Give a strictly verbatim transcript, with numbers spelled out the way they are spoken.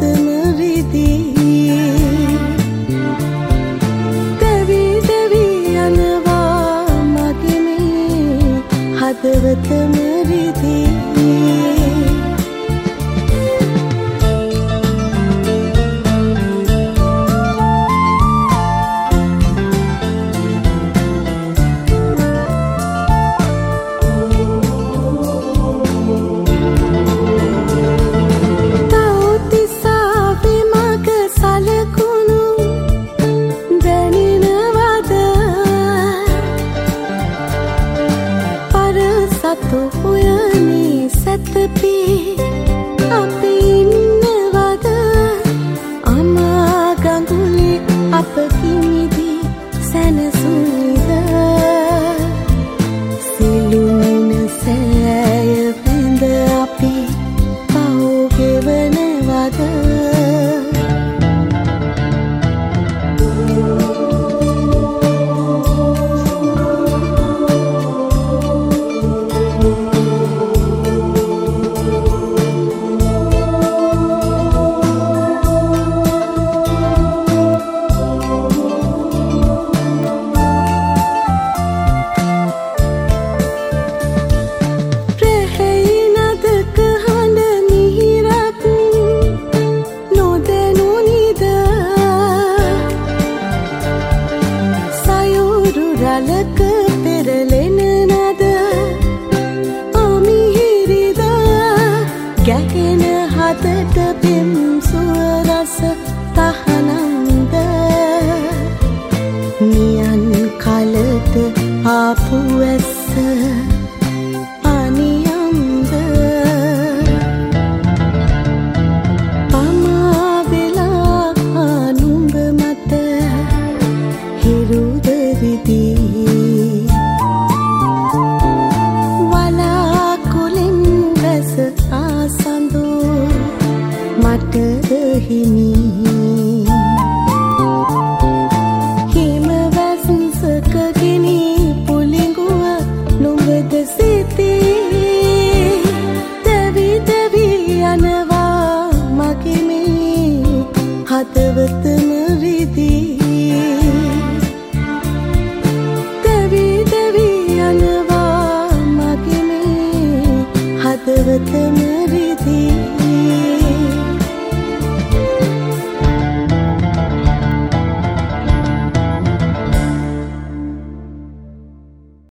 හදවතම රිදී දෙවි දෙවි යනවා මගේ මේ හදවතම රිදී උයනේ සැතපී අපි ඉන්නවද අමා ගඟුලේ අප කිමිදී සැනසුනිද සිළුමින සෑය වැඳ අපි පව් ගෙවනවද රලක පෙරලෙන නද අමිහිරිද ගැහෙන හදට පෙම් සුව රස තහනම්ද නියන් කලට ආපු ඇස්ස අනියම්ද පමා වෙලා නුඹ මත හිරුද රිදී වලාකුලෙන් වැස ආසඳු මට හිමි